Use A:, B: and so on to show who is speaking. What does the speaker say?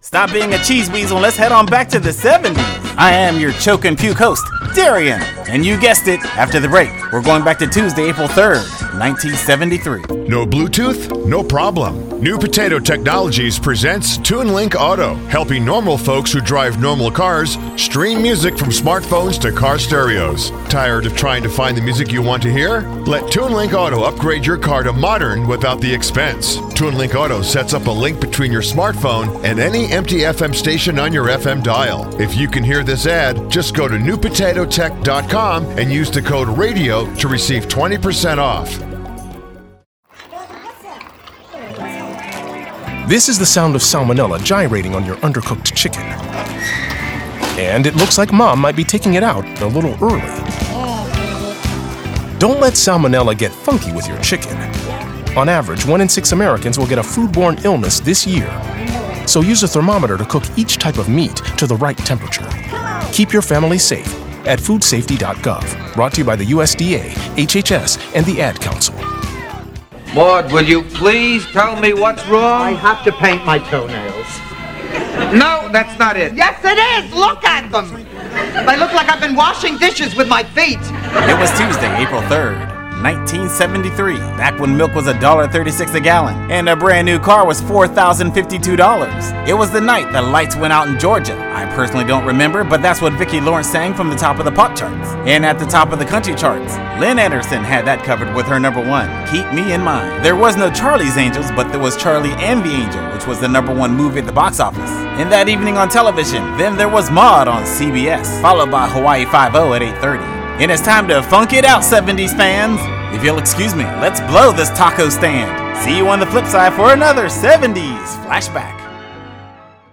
A: Stop being a cheese weasel and let's head on back to the 70s. I am your choke and puke host, Darian. And you guessed it, after the break, we're going back to Tuesday, April 3rd, 1973.
B: No Bluetooth? No problem. New Potato Technologies presents TuneLink Auto, helping normal folks who drive normal cars stream music from smartphones to car stereos. Tired of trying to find the music you want to hear? Let TuneLink Auto upgrade your car to modern without the expense. TuneLink Auto sets up a link between your smartphone and any empty FM station on your FM dial. If you can hear this ad, just go to newpotatotech.com and use the code RADIO to receive 20% off.
C: This is the sound of salmonella gyrating on your undercooked chicken. And it looks like Mom might be taking it out a little early. Don't let salmonella get funky with your chicken. On average, 1 in 6 Americans will get a foodborne illness this year. So use a thermometer to cook each type of meat to the right temperature. Keep your family safe at foodsafety.gov. Brought to you by the USDA, HHS, and the Ad Council.
D: Maud, will you please tell me what's wrong?
E: I have to paint my toenails.
D: No, that's not it.
E: Yes, it is! Look at them! They look like I've been washing dishes with my feet.
A: It was Tuesday, April 3rd, 1973, back when milk was $1.36 a gallon, and a brand new car was $4,052. It was the night the lights went out in Georgia. I personally don't remember, but that's what Vicki Lawrence sang from the top of the pop charts. And at the top of the country charts, Lynn Anderson had that covered with her number one, Keep Me in Mind. There was no Charlie's Angels, but there was Charlie and the Angel, which was the number one movie at the box office. And that evening on television, then there was Maude on CBS, followed by Hawaii Five-0 at 8:30. And it's time to funk it out, 70s fans. If you'll excuse me, let's blow this taco stand. See you on the flip side for another 70s flashback.